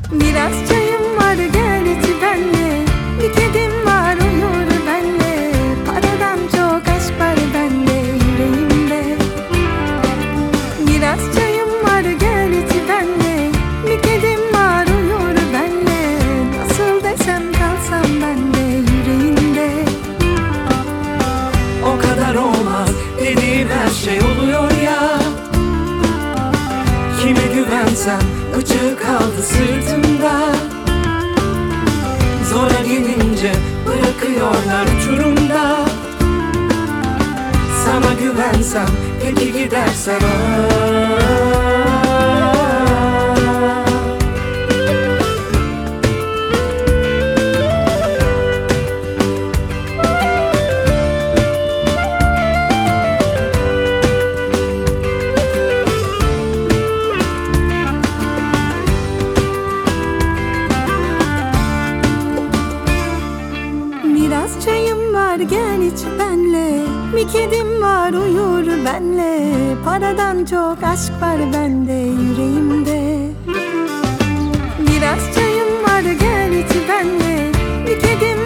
Biraz çayım var gel iç benle. Bir kedim var uyur benle. Paradan çok aşk var bende yüreğimde. Biraz çayım var gel iç benle. Bir kedim var uyur benle. Nasıl desem kalsam bende yüreğinde. O kadar olmaz dediğim her şey oluyor ya. Kime güvensem bıçağı kaldı sırtımda. Zora gelince bırakıyorlar uçurumda. Sana güvensem peki gidersen Biraz çayım var gel iç benle. Bir kedim var uyur benle. Paradan çok aşk var bende yüreğimde. Biraz çayım var gel iç benle. Bir kedim